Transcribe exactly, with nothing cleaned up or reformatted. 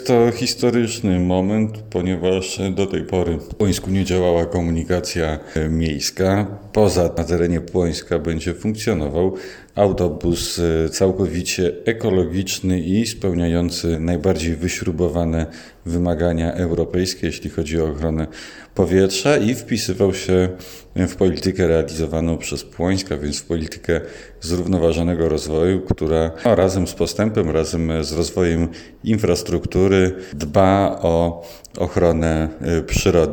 To historyczny moment, ponieważ do tej pory w Płońsku nie działała komunikacja miejska. Poza na terenie Płońska będzie funkcjonował autobus całkowicie ekologiczny i spełniający najbardziej wyśrubowane wymagania europejskie, jeśli chodzi o ochronę powietrza, i wpisywał się w politykę realizowaną przez Płońsk, a więc w politykę zrównoważonego rozwoju, która no, razem z postępem, razem z rozwojem infrastruktury dba o ochronę przyrody.